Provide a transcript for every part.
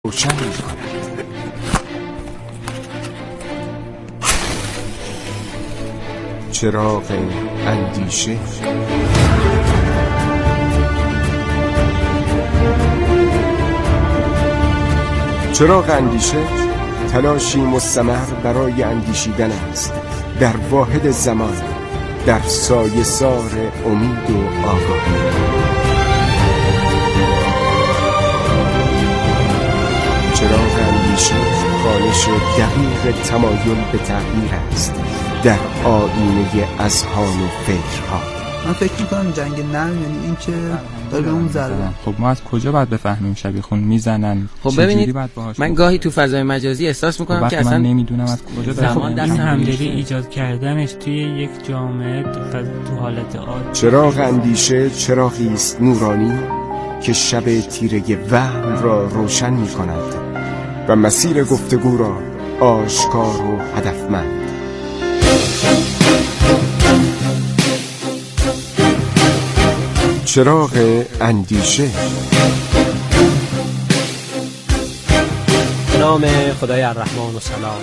روشن می‌کند. چراغ اندیشه. چراغ اندیشه تلاشی مستمر برای اندیشیدن است در واحد زمان، در سایه سار امید و آگاهی. چراغ اندیشه خانش دقیق تمایل به تغییر است در آینه اذهان و فکرها. من فکر میکنم جنگ نرم یعنی این که داره به اون ضربه. خب ما از کجا باید بفهمیم شبیه خون میزنن؟ خب ببینید من گاهی تو فضای مجازی احساس میکنم که اصلا من نمیدونم از کجا زمان دست همدلی ایجاد کردنش توی یک جامعه تو حالت عادی. چراغ اندیشه چراغی است نورانی که شب تیره وهم را روشن میکند و مسیر گفتگو را آشکار و هدفمند. چراغ اندیشه. به نام خدای الرحمن و سلام.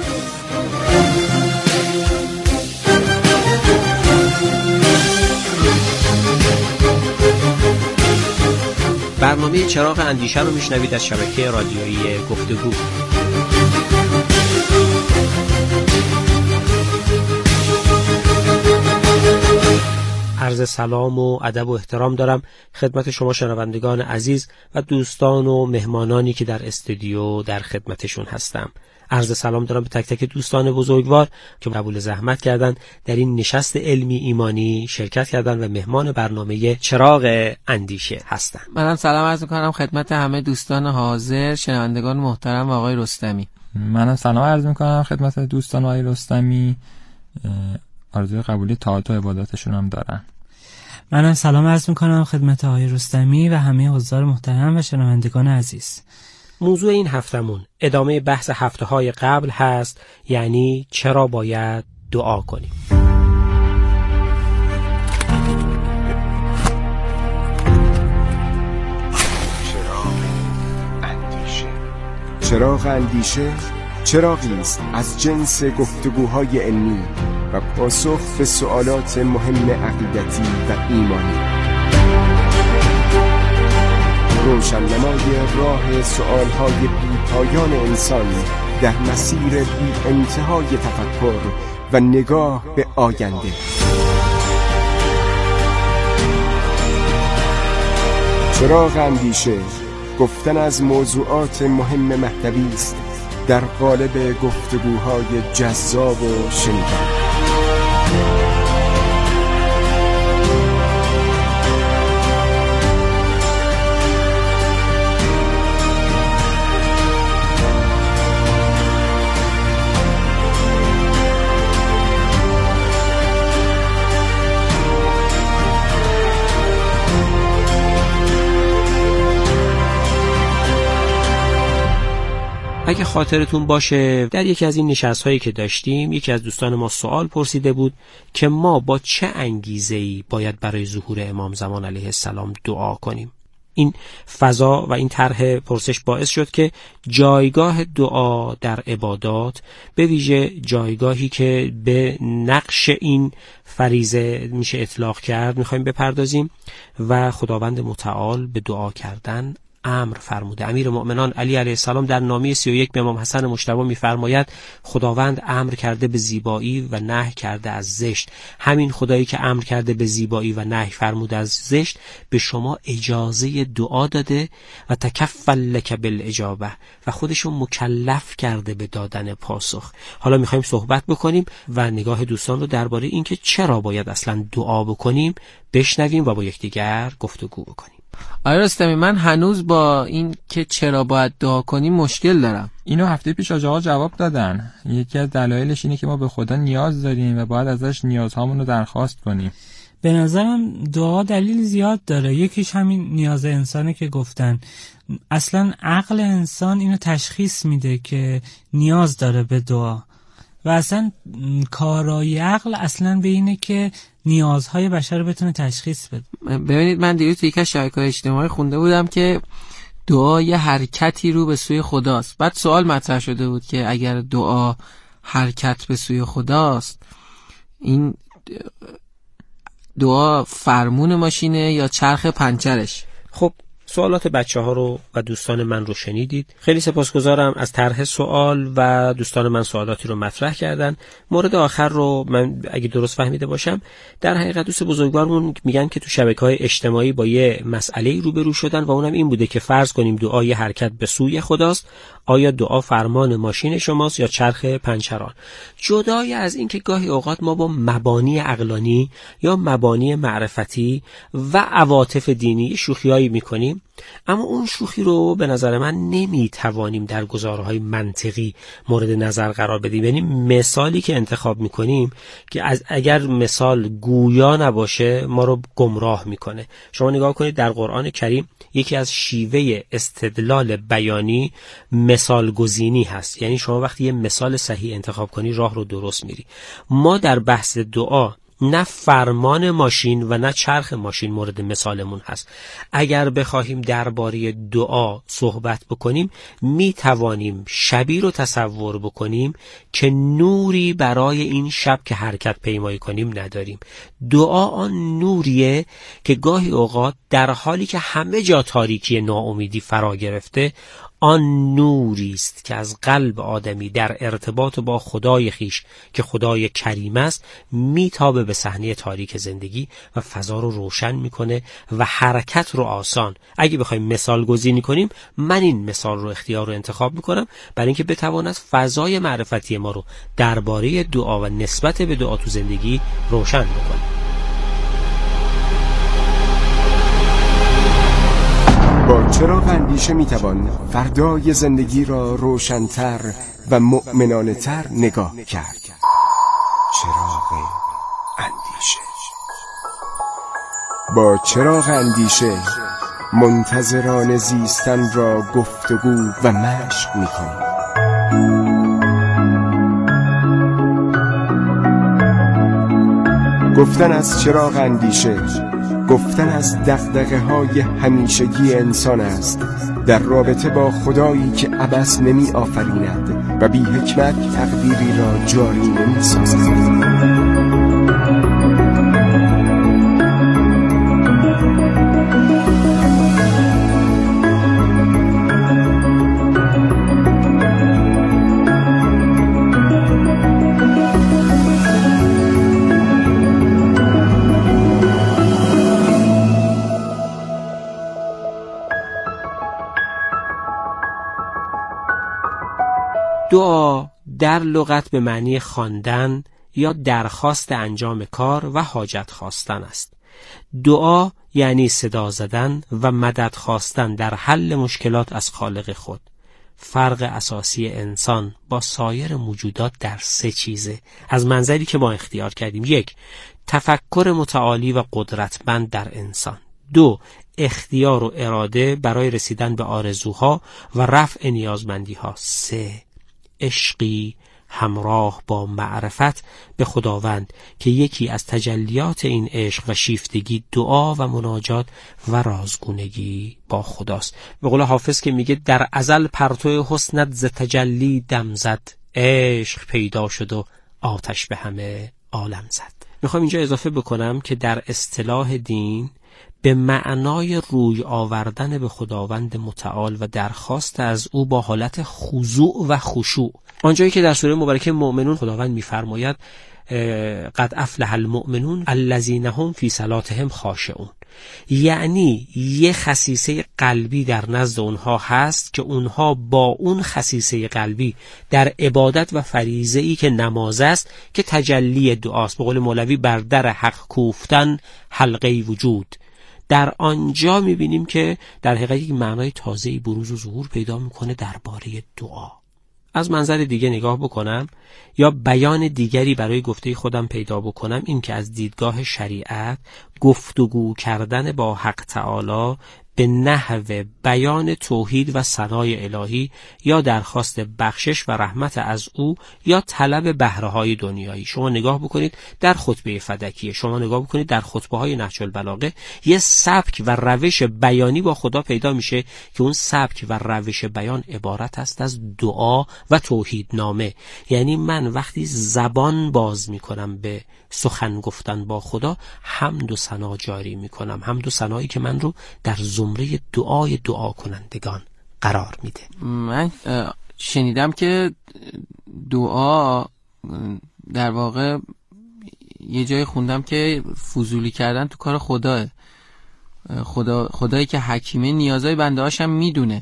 برنامه چراغ اندیشه رو میشنوید از شبکه رادیویی گفتگو. عرض سلام و ادب و احترام دارم خدمت شما شنوندگان عزیز و دوستان و مهمانانی که در استودیو در خدمتشون هستم. عرض سلام دارم به تک تک دوستان بزرگوار که قبول زحمت کردن در این نشست علمی ایمانی شرکت کردن و مهمان برنامه چراغ اندیشه هستم. منم سلام عرض می‌کنم خدمت همه دوستان حاضر، شنوندگان محترم و آقای رستمی. منم سلام عرض می‌کنم خدمت دوستان آقای رستمی. آرزوی قبولی طاعات و عباداتشون هم دارن. منم سلام عرض میکنم خدمت آقای رستمی و همه حضار محترم و شنوندگان عزیز. موضوع این هفتمون ادامه بحث هفته‌های قبل هست، یعنی چرا باید دعا کنیم. چراغ اندیشه چراغی است از جنس گفتگوهای علمی و پاسخ به سوالات مهم عقیدتی و ایمانی. روشننمای راه سوالهای بی‌پایان انسان در مسیر بی انتهای تفکر و نگاه به آینده. چراغ اندیشه گفتن از موضوعات مهم مهدوی است در قالب گفتگوهای جذاب و شنیدنی. اگه خاطرتون باشه در یکی از این نشست‌هایی که داشتیم یکی از دوستان ما سوال پرسیده بود که ما با چه انگیزه‌ای باید برای ظهور امام زمان علیه السلام دعا کنیم. این فضا و این طرح پرسش باعث شد که جایگاه دعا در عبادات، به ویژه جایگاهی که به نقش این فریضه میشه اطلاق کرد، میخوایم بپردازیم و خداوند متعال به دعا کردن امر فرموده. امیر مؤمنان علی علیه السلام در نامه 31 به امام حسن مجتبی میفرماید خداوند امر کرده به زیبایی و نهی کرده از زشت. همین خدایی که امر کرده به زیبایی و نهی فرموده از زشت به شما اجازه دعا داده و تکفل لک بالاجابه و خودشو مکلف کرده به دادن پاسخ. حالا میخوایم صحبت بکنیم و نگاه دوستان رو درباره اینکه چرا باید اصلا دعا بکنیم بشنویم و با یکدیگر گفتگو بکنیم. آقای رستمی، من هنوز با این که چرا باید دعا کنیم مشکل دارم. اینو هفته پیش آقا جواب دادن. یکی از دلایلش اینه که ما به خدا نیاز داریم و باید ازش نیازهامون رو درخواست کنیم. به نظرم دعا دلیل زیاد داره. یکیش همین نیاز انسانه که گفتن. اصلا عقل انسان اینو تشخیص میده که نیاز داره به دعا و اصلا کارای عقل اصلا به اینه که نیازهای بشر رو بتونه تشخیص بده. ببینید من دیروز توی یک از شبکه‌های اجتماعی خونده بودم که دعا یه حرکتی رو به سوی خداست. بعد سوال مطرح شده بود که اگر دعا حرکت به سوی خداست، این دعا فرمون ماشینه یا چرخ پنچرش؟ خب سوالات بچه‌ها رو و دوستان من رو شنیدید. خیلی سپاسگزارم از طرح سوال و دوستان من سوالاتی رو مطرح کردن. مورد آخر رو من اگه درست فهمیده باشم، در حقیقت دوست بزرگوارمون میگن که تو شبکه‌های اجتماعی با یه مسئله‌ای روبرو شدن و اونم این بوده که فرض کنیم دعا یه حرکت به سوی خداست، آیا دعا فرمان ماشین شماست یا چرخ پنچران؟ جدای از این که گاهی اوقات ما با مبانی عقلانی یا مبانی معرفتی و عواطف دینی شوخیایی میکنیم، اما اون شوخی رو به نظر من نمیتوانیم در گزارهای منطقی مورد نظر قرار بدیم. یعنی مثالی که انتخاب میکنیم که اگر مثال گویا نباشه ما رو گمراه میکنه. شما نگاه کنید در قرآن کریم یکی از شیوه استدلال بیانی مثال گزینی هست. یعنی شما وقتی یه مثال صحیح انتخاب کنی راه رو درست میری. ما در بحث دعا نه فرمان ماشین و نه چرخ ماشین مورد مثالمون هست. اگر بخواهیم درباره دعا صحبت بکنیم می توانیم شبی رو تصور بکنیم که نوری برای این شب که حرکت پیمایی کنیم نداریم. دعا آن نوریه که گاهی اوقات در حالی که همه جا تاریکی ناامیدی فرا گرفته، آن نوری است که از قلب آدمی در ارتباط با خدای خیش که خدای کریم است میتابه به صحنه تاریک زندگی و فضا رو روشن میکنه و حرکت رو آسان. اگه بخوایم مثال گزینی کنیم، من این مثال رو اختیار رو انتخاب میکنم برای اینکه بتواند فضای معرفتی ما رو درباره دعا و نسبت به دعا تو زندگی روشن بکنه. با چراغ اندیشه میتوان فردای زندگی را روشن‌تر و مؤمنانه‌تر نگاه کرد. چراغ اندیشه. با چراغ اندیشه منتظران زیستن را گفتگو و مشق میکنیم. گفتن از چراغ اندیشه، گفتن از دغدغه‌های همیشگی انسان است در رابطه با خدایی که عبث نمی آفریند و بی حکمت تقدیری را جاری نمی سازد. دعا در لغت به معنی خواندن یا درخواست انجام کار و حاجت خواستن است. دعا یعنی صدا زدن و مدد خواستن در حل مشکلات از خالق خود. فرق اساسی انسان با سایر موجودات در 3 چیزه از منظری که ما اختیار کردیم. 1. تفکر متعالی و قدرتمند در انسان. 2. اختیار و اراده برای رسیدن به آرزوها و رفع نیازمندیها. 3. عشقی همراه با معرفت به خداوند که یکی از تجلیات این عشق و شیفتگی دعا و مناجات و رازگونگی با خداست. به قول حافظ که میگه در ازل پرتو حسنت ز تجلی دم زد، عشق پیدا شد و آتش به همه عالم زد. میخوام اینجا اضافه بکنم که در اصطلاح دین به معنای روی آوردن به خداوند متعال و درخواست از او با حالت خضوع و خشوع، آنجایی که در سوره مبارکه مؤمنون خداوند می‌فرماید قد افلح المؤمنون الذین هم فی صلاتهم خاشعون، یعنی یه خصیصه قلبی در نزد اونها هست که اونها با اون خصیصه قلبی در عبادت و فریضه‌ای که نماز است که تجلی دعاست، به قول مولوی بر در حق کوفتن حلقه وجود، در آنجا میبینیم که در حقیقت یک معنای تازه‌ای بروز و ظهور پیدا میکنه درباره دعا. از منظر دیگه نگاه بکنم یا بیان دیگری برای گفته خودم پیدا بکنم، این که از دیدگاه شریعت گفتگو کردن با حق تعالی به نحو بیان توحید و ثنای الهی یا درخواست بخشش و رحمت از او یا طلب بهره‌های دنیایی. شما نگاه بکنید در خطبه فدکیه، شما نگاه بکنید در خطبه‌های نهج البلاغه، یه سبک و روش بیانی با خدا پیدا میشه که اون سبک و روش بیان عبارت است از دعا و توحید نامه. یعنی من وقتی زبان باز میکنم به سخن گفتن با خدا، حمد و ثنا جاری میکنم، حمد و ثنایی که من رو در زمره دعای دعا کنندگان قرار میده. من شنیدم که دعا در واقع یه جای خوندم که فضولی کردن تو کار خداه. خدایی که حکیمه نیازهای بنده هاشم میدونه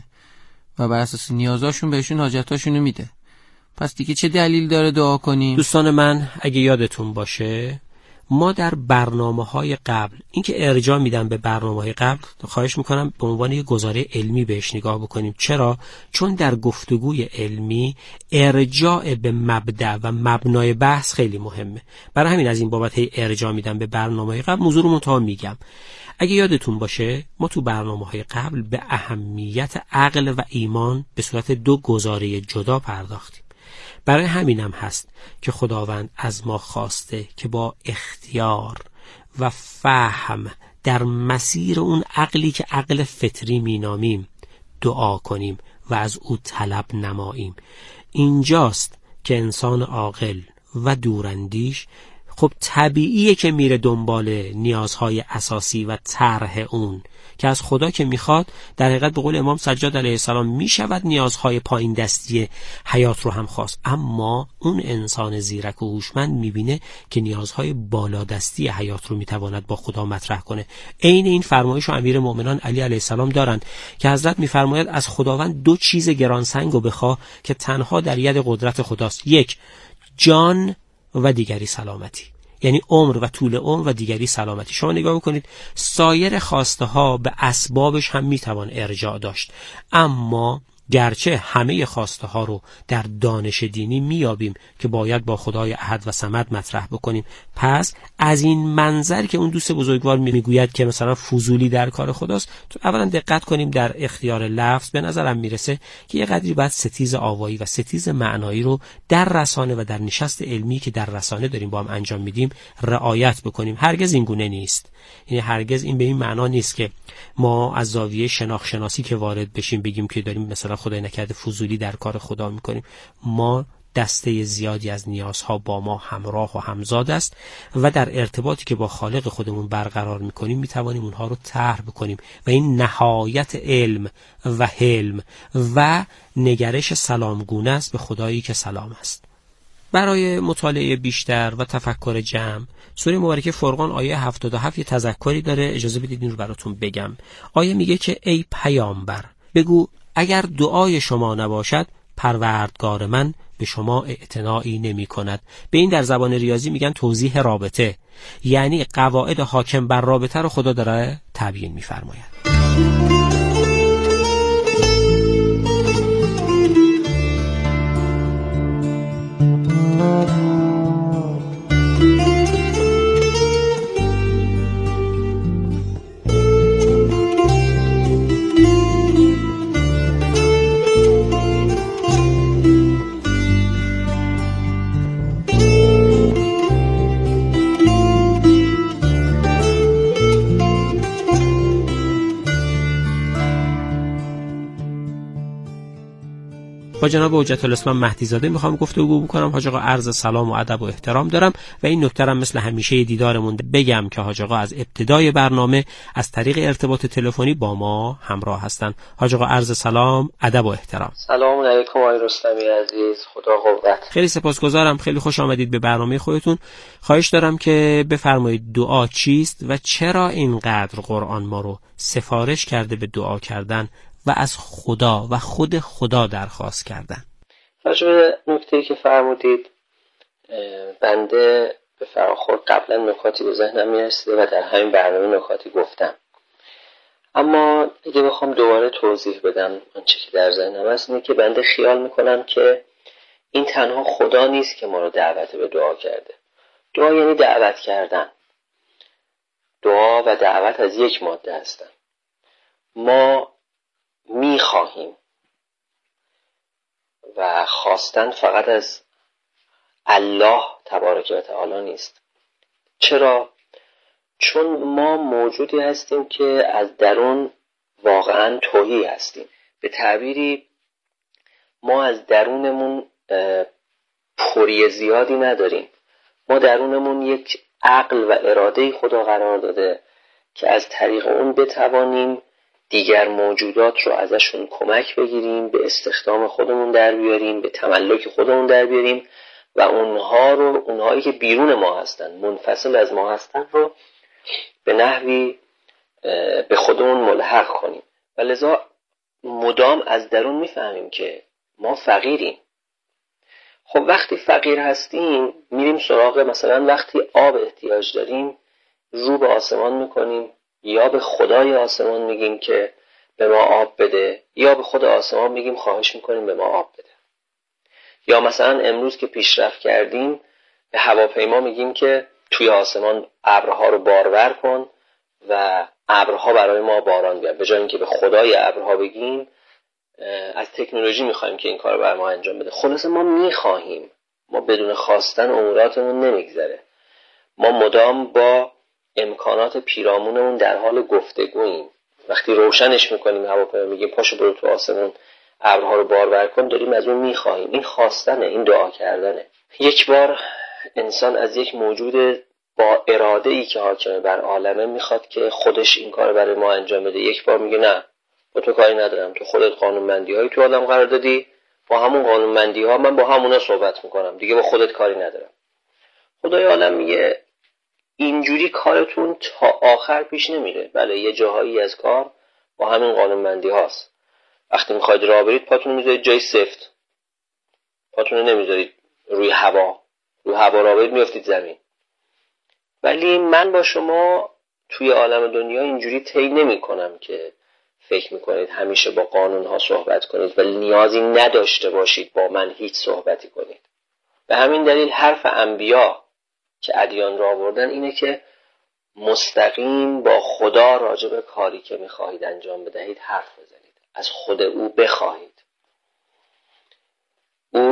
و بر اساس نیازاشون بهشون حاجتاشونو میده. پس دیگه چه دلیل داره دعا کنیم؟ دوستان من، اگه یادتون باشه ما در برنامه‌های قبل، این که ارجاع میدم به برنامه‌های قبل، خواهش میکنم به عنوان یه گزاره علمی بهش نگاه بکنیم. چرا؟ چون در گفتگوی علمی ارجاع به مبدأ و مبنای بحث خیلی مهمه. برای همین از این بابت هی ارجاع میدم به برنامه‌های قبل، موضوع رو منتها میگم. اگه یادتون باشه ما تو برنامه‌های قبل به اهمیت عقل و ایمان به صورت دو گزاره جدا پرداختیم. برای همینم هست که خداوند از ما خواسته که با اختیار و فهم در مسیر اون عقلی که عقل فطری مینامیم دعا کنیم و از او طلب نماییم. اینجاست که انسان عاقل و دوراندیش خب طبیعیه که میره دنبال نیازهای اساسی و طرح اون که از خدا که میخواد، در حقیقت به قول امام سجاد علیه السلام میشود نیازهای پایین دستی حیات رو هم خواست، اما اون انسان زیرک و هوشمند میبینه که نیازهای بالا دستی حیات رو میتواند با خدا مطرح کنه. عین این فرمایش رو امیر مؤمنان علی علیه السلام دارند که حضرت میفرماید از خداوند دو چیز گرانسنگ رو بخواه که تنها در ید قدرت خداست، یک جان و دیگری سلامتی، یعنی عمر و طول عمر و دیگری سلامتی. شما نگاه بکنید سایر خواسته ها به اسبابش هم میتوان ارجاع داشت، اما گرچه همه خواسته ها رو در دانش دینی میابیم که باید با خدای احد و صمد مطرح بکنیم، پس از این منظر که اون دوست بزرگوار میگوید که مثلا فضولی در کار خداست، تو اولا دقت کنیم در اختیار لفظ. به نظرم میرسه که یه قدری باید ستیز آوایی و ستیز معنایی رو در رسانه و در نشست علمی که در رسانه داریم با هم انجام میدیم رعایت بکنیم. هرگز این گونه نیست، یعنی هرگز این به این معنا نیست که ما از زاویه شناختی که وارد بشیم بگیم که داریم مثلا خدای نکرده فضولی در کار خدا میکنیم. ما دسته زیادی از نیازها با ما همراه و همزاد است و در ارتباطی که با خالق خودمون برقرار میکنیم میتوانیم اونها رو طرح بکنیم و این نهایت علم و حلم و نگرش سلامگونه است به خدایی که سلام است. برای مطالعه بیشتر و تفکر جمع، سوره مبارکه فرقان آیه 77 یه تذکری داره، اجازه بدید این رو براتون بگم. آیه میگه که ای پیامبر بگو اگر دعای شما نباشد پروردگار من به شما اعتنایی نمی کند. به این در زبان ریاضی میگن توضیح رابطه، یعنی قواعد حاکم بر رابطه رو خدا داره تبیین میفرماید. با جناب حجت الاسلام مهدی زاده میخوام گفتگو بکنم. حاج آقا عرض سلام و ادب و احترام دارم و این نکته هم مثل همیشه دیدارمون بگم که حاج آقا از ابتدای برنامه از طریق ارتباط تلفنی با ما همراه هستن. حاج آقا عرض سلام، ادب و احترام. سلام علیکم آقای رستمی عزیز، خدا قوت. خیلی سپاسگزارم، خیلی خوش آمدید به برنامه خودتون. خواهش دارم که بفرمایید دعا چیست و چرا اینقدر قرآن ما رو سفارش کرده به دعا کردن و از خدا و خود خدا درخواست کردن. راجع به نکته‌ای که فرمودید بنده به فراخور قبلا نکاتی به ذهنم میرسیده و در همین برنامه نکاتی گفتم، اما اگه بخوام دوباره توضیح بدم آنچه که در ذهنم هست اینه که بنده خیال میکنم که این تنها خدا نیست که ما رو دعوت به دعا کرده. دعا یعنی دعوت کردن. دعا و دعوت از یک ماده هستن. ما میخواهیم و خواستن فقط از الله تبارک و تعالی نیست. چرا؟ چون ما موجودی هستیم که از درون واقعا تهی هستیم. به تعبیری ما از درونمون پری زیادی نداریم. ما درونمون یک عقل و اراده خدا قرار داده که از طریق اون بتوانیم دیگر موجودات رو ازشون کمک بگیریم، به استخدام خودمون در بیاریم، به تملک خودمون در بیاریم و اونهایی که بیرون ما هستن، منفصل از ما هستن رو به نحوی به خودمون ملحق کنیم. و لذا مدام از درون میفهمیم که ما فقیریم. خب وقتی فقیر هستیم میریم سراغ، مثلا وقتی آب احتیاج داریم رو به آسمان میکنیم، یا به خدای آسمان میگیم که به ما آب بده، یا به خود آسمان میگیم خواهش میکنیم به ما آب بده. یا مثلا امروز که پیشرفت کردیم به هواپیما میگیم که توی آسمان ابرها رو بارور کن و ابرها برای ما باران بیار. به جای اینکه به خدای ابرها بگیم از تکنولوژی میخوایم که این کار برای ما انجام بده. خلاصه ما میخواهیم، ما بدون خواستن اموراتمون نمیگذره. ما مدام با امکانات پیرامونمون در حال گفتگوییم. وقتی روشنش میکنیم هواپیما میگیم پاشو برو تو آسمون ابرها رو بارور کن، داریم از اون میخواهیم. این خواستنه، این دعا کردنه. یک بار انسان از یک موجود با اراده ای که حاکم بر عالمه میخواد که خودش این کار برای ما انجام بده. یک بار میگه نه، با تو کاری ندارم، تو خودت قانونمندی هایی تو عالم قرار دادی، با همون قانونمندی ها من با همونا صحبت میکنم، دیگه با خودت کاری ندارم. خدای عالم میگه اینجوری کارتون تا آخر پیش نمیره. بله یه جاهایی از کار با همین قانونمندی هاست. وقتی میخواید راه برید پاتون رو میذارید جای سفت، پاتون رو نمیذارید روی هوا راه برید میافتید زمین. ولی من با شما توی عالم دنیا اینجوری طی نمی کنم که فکر میکنید همیشه با قانون ها صحبت کنید و نیازی نداشته باشید با من هیچ صحبتی کنید. به همین دلیل حرف انبیا که ادیان را آوردن اینه که مستقیم با خدا راجع به کاری که میخواهید انجام بدهید حرف بزنید، از خود او بخواهید، او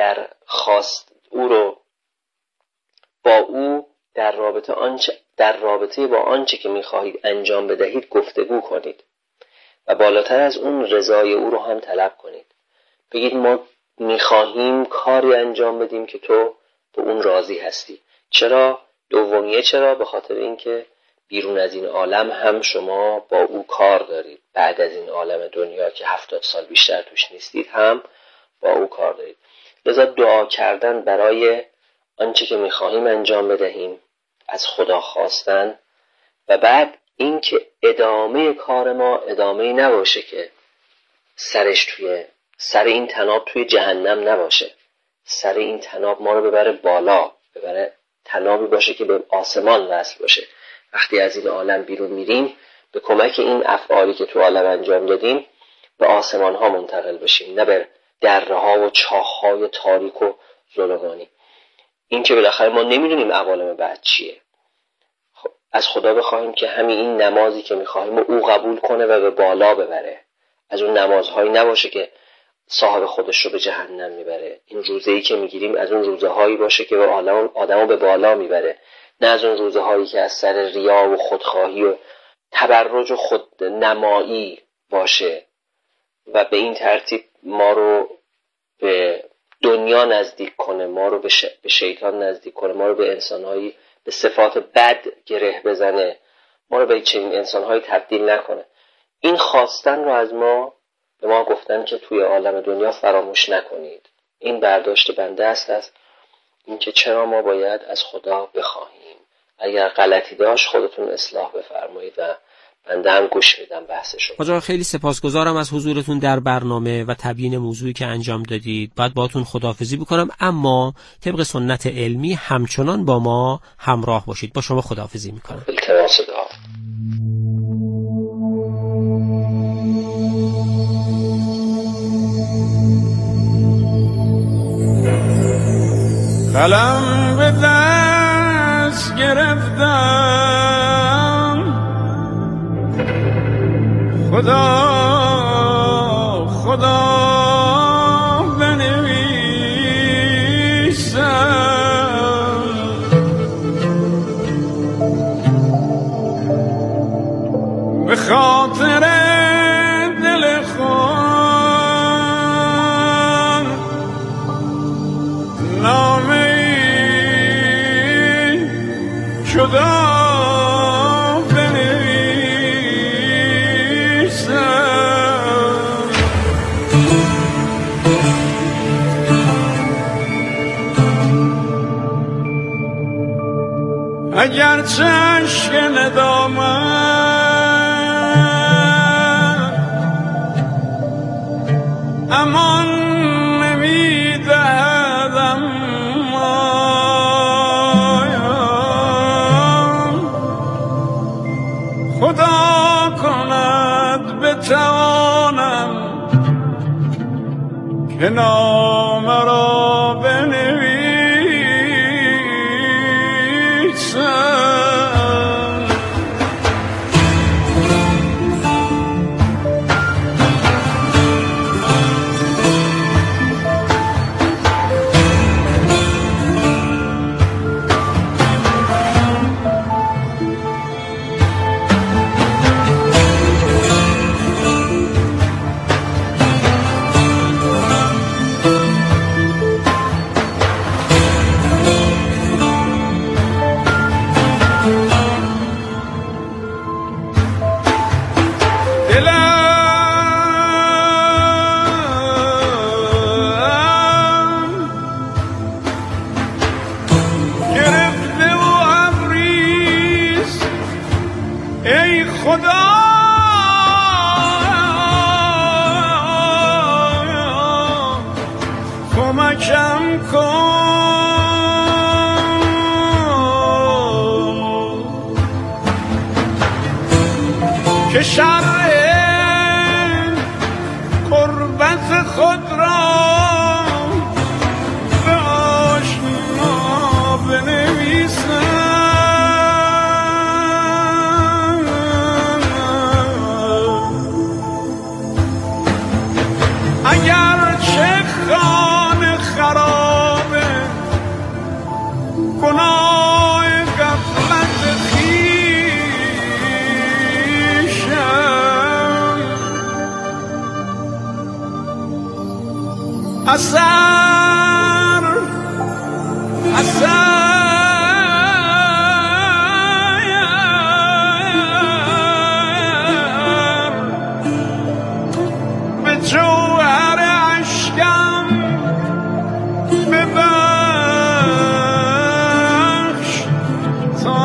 رو با او در رابطه با آنچه که میخواهید انجام بدهید گفتگو کنید و بالاتر از اون رضای او رو هم طلب کنید. بگید ما میخواهیم کاری انجام بدیم که تو به اون راضی هستی. چرا؟ دومیه چرا؟ به خاطر اینکه بیرون از این عالم هم شما با او کار دارید. بعد از این عالم دنیا که 70 سال بیشتر توش نیستید هم با او کار دارید. لذا دعا کردن برای آنچه که میخواهیم انجام بدهیم، از خدا خواستن، و بعد اینکه ادامه کار ما ادامه‌ای نباشه که سر این تناب توی جهنم نباشه. سر این تناب ما رو ببره بالا، ببره تنابی باشه که به آسمان وصل باشه. وقتی از این عالم بیرون میریم به کمک این افعالی که تو عالم انجام دادیم به آسمان ها منتقل بشیم، نه به دره ها و چاه های تاریک و ظلمانی. این که بالاخره ما نمیدونیم عوالم بعد چیه. خب از خدا بخواهیم که همین این نمازی که میخواهیم او قبول کنه و به بالا ببره. از اون نمازهایی نباشه که صاحب خودش رو به جهنم میبره. این روزه‌ای که میگیریم از اون روزهایی باشه که آدمو به بالا میبره، نه از اون روزهایی که از سر ریا و خودخواهی و تبرج و خودنمایی باشه و به این ترتیب ما رو به دنیا نزدیک کنه، ما رو به شیطان نزدیک کنه، ما رو به انسانهایی به صفات بد گره بزنه، ما رو به چنین انسانهایی تبدیل نکنه. این خواستن رو از ما به ما گفتن که توی عالم دنیا فراموش نکنید. این برداشت بنده است این که چرا ما باید از خدا بخواهیم. اگر غلطی داشت خودتون اصلاح بفرمایید و بنده هم گوش میدم بحثشو. آقا خیلی سپاسگزارم از حضورتون در برنامه و تبیین موضوعی که انجام دادید. بعد باهاتون خداحافظی بکنم، اما طبق سنت علمی همچنان با ما همراه باشید. با شما خداحافظی میکنم. التماس دعا. قلم به دست گرفتم خدا خدا بنویسم به خاطر دل خود نامه جدا اگر چشک ندامت امان نمیدهد، اما خدا کند بتوانم که نامه را بنویسم. کمکم کن که شرح قربت خود را به آشنا بنویسم. اگر چه خانه خرابه گناه غفلت خویشم اثر به جوهر اشکم ببخش تا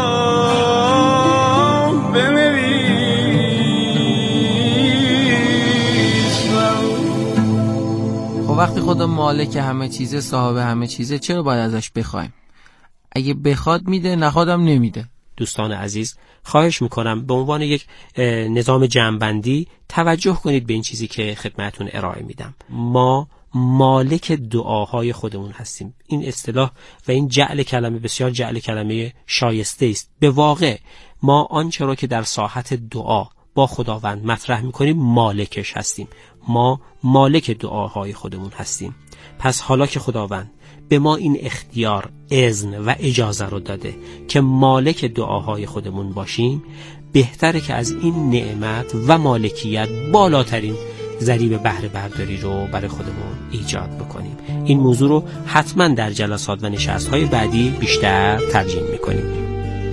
بنویسم. خب وقتی خدا مالک همه چیزه، صاحب همه چیزه، چرا باید ازش بخوایم؟ اگه بخواد میده، نخوادم نمیده. دوستان عزیز، خواهش میکنم به عنوان یک نظام جمع‌بندی توجه کنید به این چیزی که خدمتون ارائه میدم. ما مالک دعاهای خودمون هستیم. این اصطلاح و این جعل کلمه بسیار جعل کلمه شایسته است. به واقع ما آنچه را که در ساحت دعا با خداوند مطرح میکنیم مالکش هستیم. ما مالک دعاهای خودمون هستیم. پس حالا که خداوند به ما این اختیار، اذن و اجازه رو داده که مالک دعاهای خودمون باشیم، بهتره که از این نعمت و مالکیت بالاترین ضریب بهره برداری رو برای خودمون ایجاد بکنیم. این موضوع رو حتما در جلسات و نشست‌های بعدی بیشتر ترجیح می‌کنیم.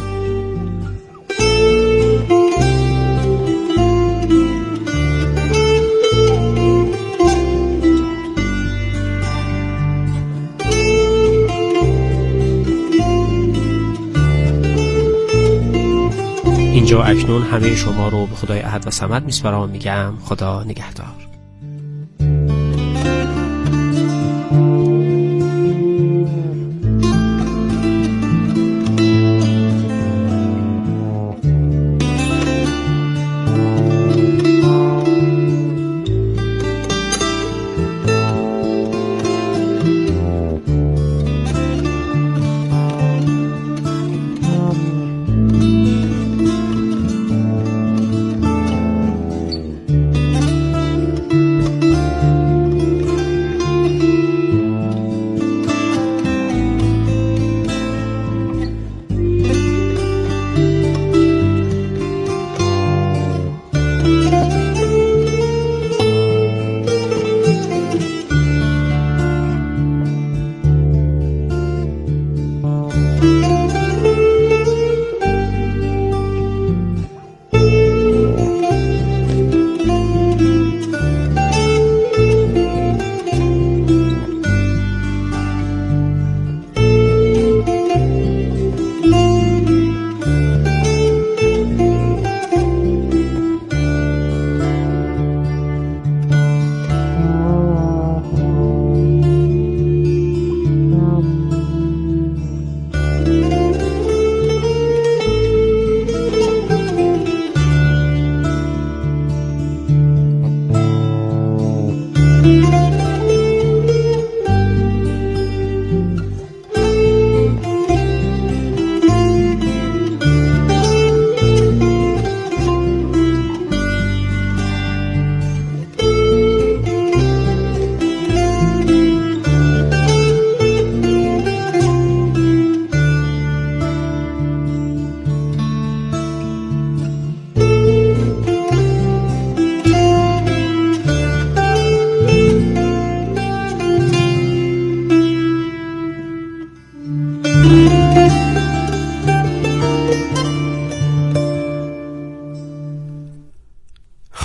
اینجا اکنون همه شما رو به خدای احد و صمد میسپارم، میگم خدا نگهدار.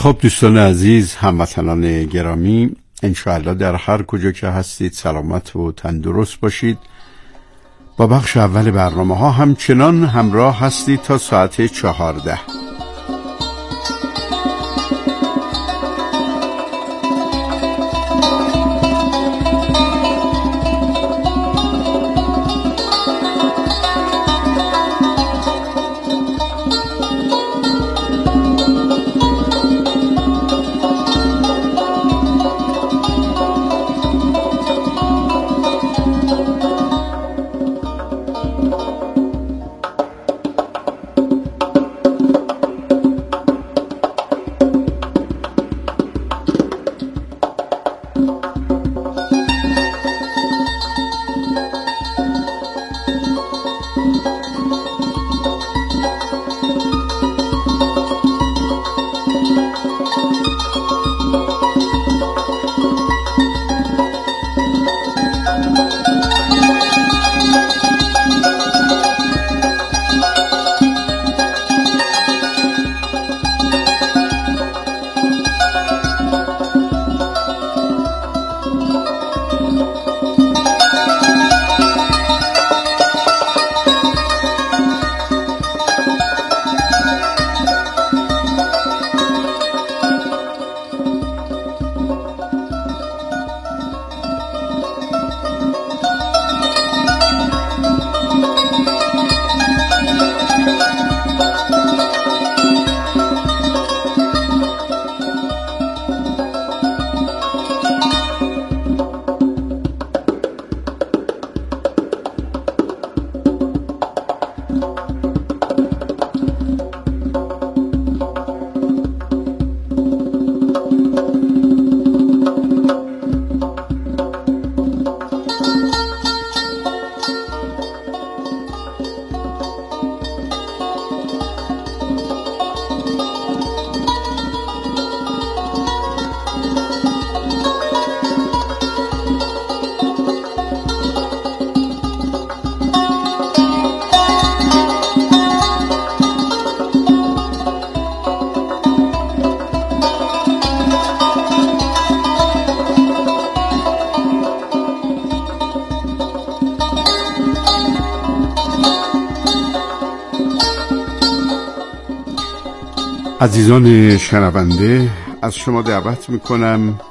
خب دوستان عزیز، هموطنان گرامی، انشاءالله در هر کجا که هستید سلامت و تندرست باشید. با بخش اول برنامه ها همچنان همراه هستید تا ساعت 14. عزیزان شنونده، از شما دعوت میکنم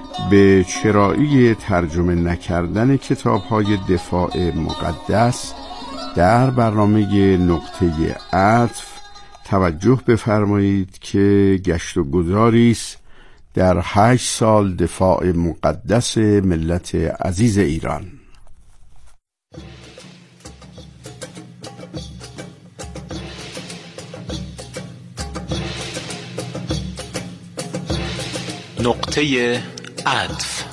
به چرایی ترجمه نکردن کتاب‌های دفاع مقدس در برنامه نقطه عطف توجه بفرمایید که گشت و گذاری است در 8 سال دفاع مقدس ملت عزیز ایران. نقطه عطف.